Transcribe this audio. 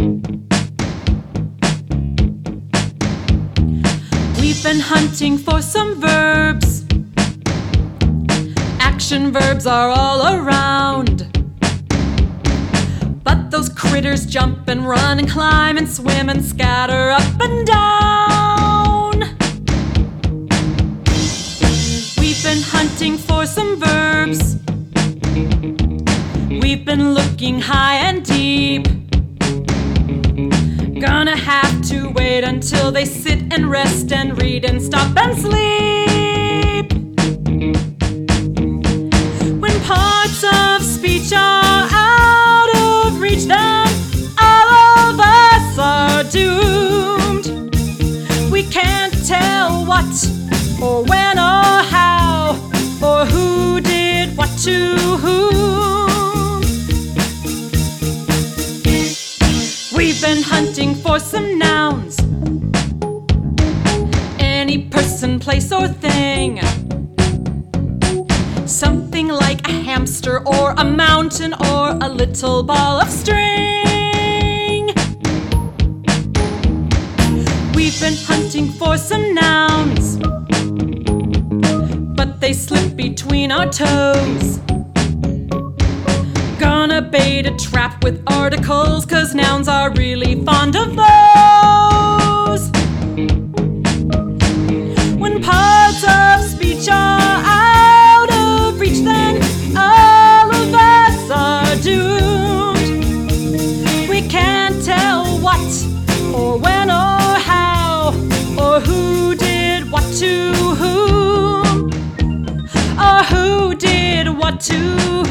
We've been hunting for some verbs. Action verbs are all around. But those critters jump and run and climb and swim and scatter up and down. We've been hunting for some verbs. We've been looking high and deep. Gonna have to wait until they sit and rest and read and stop and sleep. When parts of speech are out of reach, then all of us are doomed. We can't tell what or when or how or who did what to whom. We've been hunting for some nouns. Any person, place, or thing. Something like a hamster or a mountain or a little ball of string. We've been hunting for some nouns, but they slip between our toes. Gonna bait a trap with articles, 'cause nouns are really fond of those. When parts of speech are out of reach, then all of us are doomed. We can't tell what or when or how or who did what to whom or who did what to